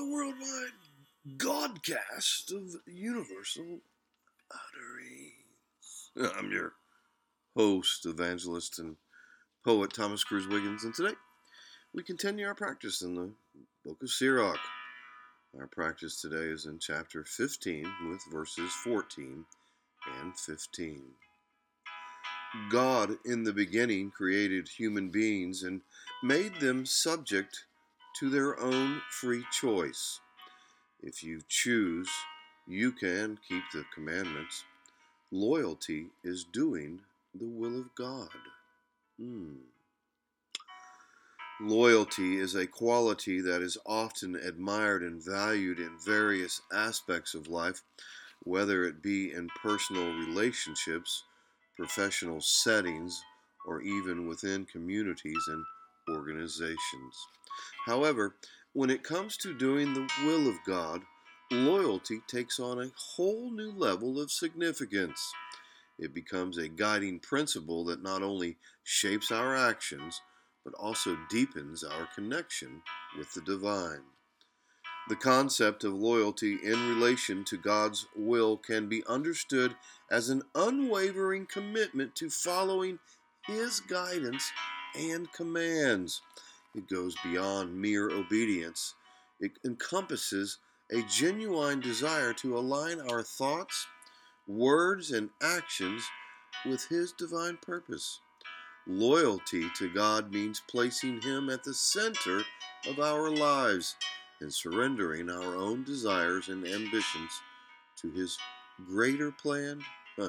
worldwide Godcast of Universal Utterings. I'm your host, evangelist, and poet Thomas Cruz Wiggins, and today we continue our practice in the book of Sirach. Our practice today is in chapter 15 with verses 14 and 15. God in the beginning created human beings and made them subject to their own free choice. If you choose, you can keep the commandments. Loyalty is doing the will of God. Loyalty is a quality that is often admired and valued in various aspects of life, whether it be in personal relationships, professional settings, or even within communities and organizations. However, when it comes to doing the will of God, loyalty takes on a whole new level of significance. It becomes a guiding principle that not only shapes our actions, but also deepens our connection with the divine. The concept of loyalty in relation to God's will can be understood as an unwavering commitment to following His guidance and commands. It goes beyond mere obedience. It encompasses a genuine desire to align our thoughts, words, and actions with His divine purpose. Loyalty to God means placing Him at the center of our lives and surrendering our own desires and ambitions to His greater plan.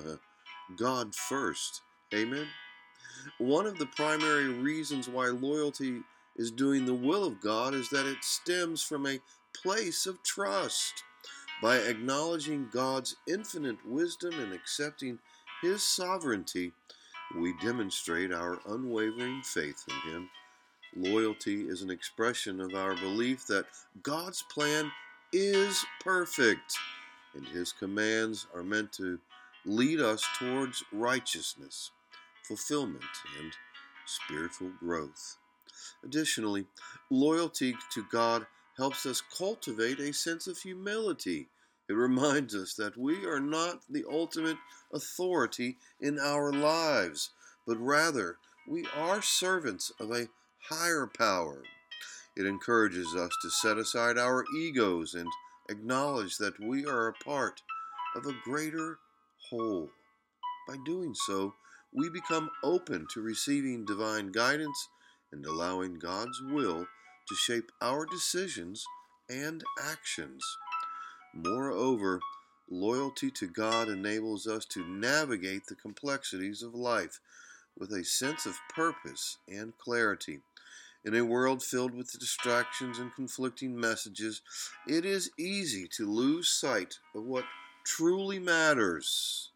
God first. Amen. One of the primary reasons why loyalty is doing the will of God is that it stems from a place of trust. By acknowledging God's infinite wisdom and accepting His sovereignty, we demonstrate our unwavering faith in Him. Loyalty is an expression of our belief that God's plan is perfect, and His commands are meant to lead us towards righteousness, fulfillment, and spiritual growth. Additionally, loyalty to God helps us cultivate a sense of humility. It reminds us that we are not the ultimate authority in our lives, but rather we are servants of a higher power. It encourages us to set aside our egos and acknowledge that we are a part of a greater whole. By doing so, we become open to receiving divine guidance and allowing God's will to shape our decisions and actions. Moreover, loyalty to God enables us to navigate the complexities of life with a sense of purpose and clarity. In a world filled with distractions and conflicting messages, it is easy to lose sight of what truly matters.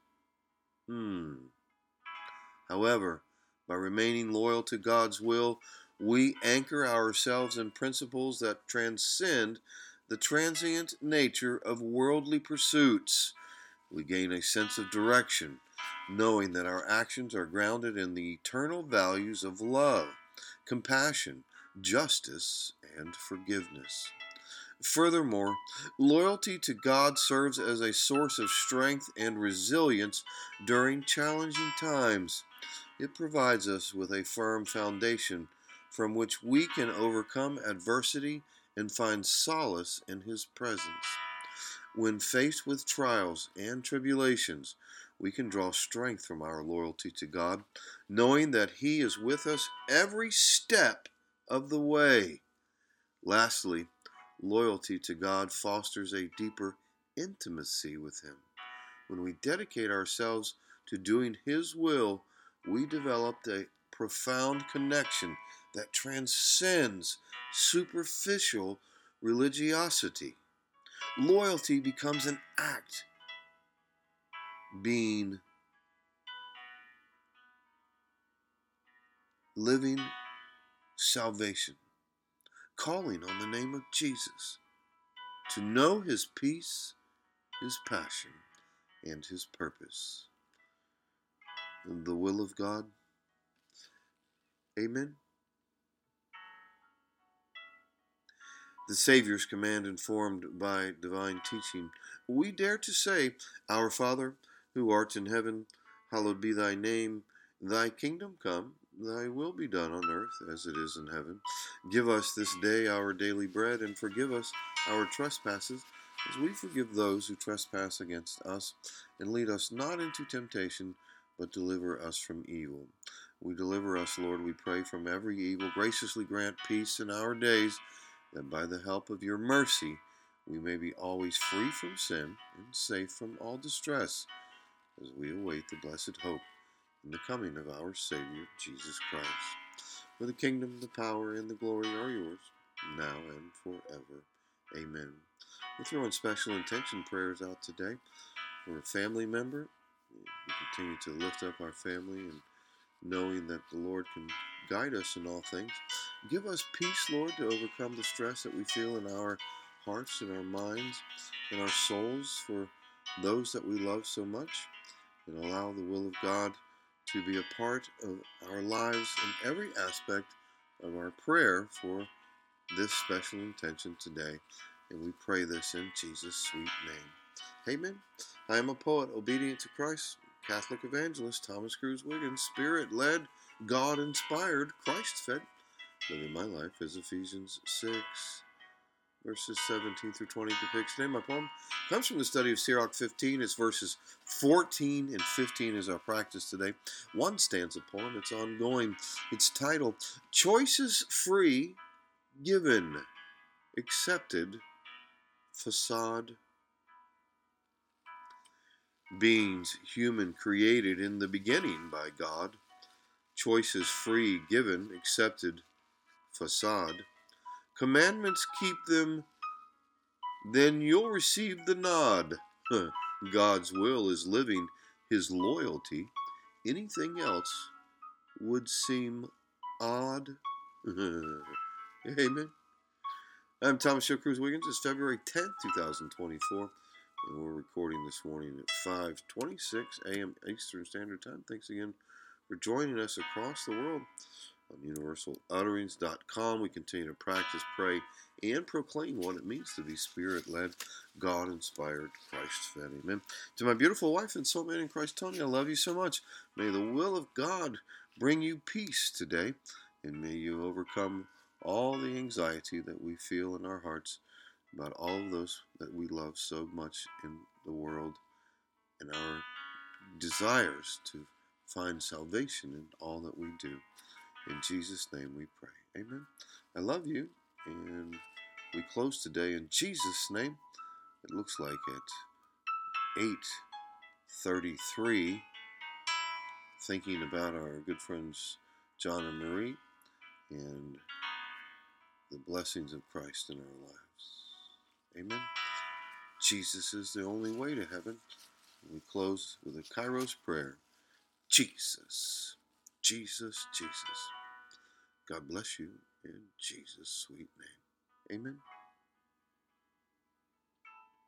However, by remaining loyal to God's will, we anchor ourselves in principles that transcend the transient nature of worldly pursuits. We gain a sense of direction, knowing that our actions are grounded in the eternal values of love, compassion, justice, and forgiveness. Furthermore, loyalty to God serves as a source of strength and resilience during challenging times. It provides us with a firm foundation from which we can overcome adversity and find solace in His presence. When faced with trials and tribulations, we can draw strength from our loyalty to God, knowing that He is with us every step of the way. Lastly, loyalty to God fosters a deeper intimacy with Him. When we dedicate ourselves to doing His will, we develop a profound connection that transcends superficial religiosity. Loyalty becomes an act being living salvation, calling on the name of Jesus to know His peace, His passion, and His purpose. And the will of God. Amen. the Savior's command informed by divine teaching, we dare to say, Our Father, who art in heaven, hallowed be thy name. Thy kingdom come, thy will be done on earth as it is in heaven. Give us this day our daily bread, and forgive us our trespasses, as we forgive those who trespass against us. And lead us not into temptation, but deliver us from evil. We deliver us, Lord, we pray, from every evil. Graciously grant peace in our days, that by the help of your mercy we may be always free from sin and safe from all distress, as we await the blessed hope and the coming of our Savior, Jesus Christ. For the kingdom, the power, and the glory are yours, now and forever. Amen. We're throwing special intention prayers out today for a family member. We continue to lift up our family, and knowing that the Lord can guide us in all things. Give us peace, Lord, to overcome the stress that we feel in our hearts and our minds and our souls for those that we love so much, and allow the will of God to be a part of our lives in every aspect of our prayer for this special intention today. And we pray this in Jesus' sweet name. Amen. I am a poet, obedient to Christ, Catholic evangelist, Thomas Cruz Wiggins, Spirit-led, God-inspired, Christ-fed, living my life as Ephesians 6, verses 17 through 20 depicts. Today, my poem comes from the study of Sirach 15. It's verses 14 and 15 is our practice today. One stanza poem. It's ongoing. It's titled, Choices Free, Given, Accepted, Facade. Beings human, created in the beginning by God. Choices free, given, accepted, facade. Commandments, keep them, then you'll receive the nod. God's will is living, his loyalty. Anything else would seem odd. Amen. I'm Thomas Cruz Wiggins. It's February 10th, 2024. And we're recording this morning at 5:26 a.m. Eastern Standard Time. Thanks again for joining us across the world on universalutterings.com. We continue to practice, pray, and proclaim what it means to be Spirit-led, God-inspired, Christ-fed. Amen. To my beautiful wife and soulmate in Christ, Tony, I love you so much. May the will of God bring you peace today, and may you overcome all the anxiety that we feel in our hearts about all of those that we love so much in the world, and our desires to find salvation in all that we do. In Jesus' name we pray. Amen. I love you, and we close today in Jesus' name. It looks like at 8:33, thinking about our good friends John and Marie and the blessings of Christ in our lives. Amen. Jesus is the only way to heaven. We close with a Kairos prayer. Jesus, Jesus, Jesus. God bless you in Jesus' sweet name. Amen.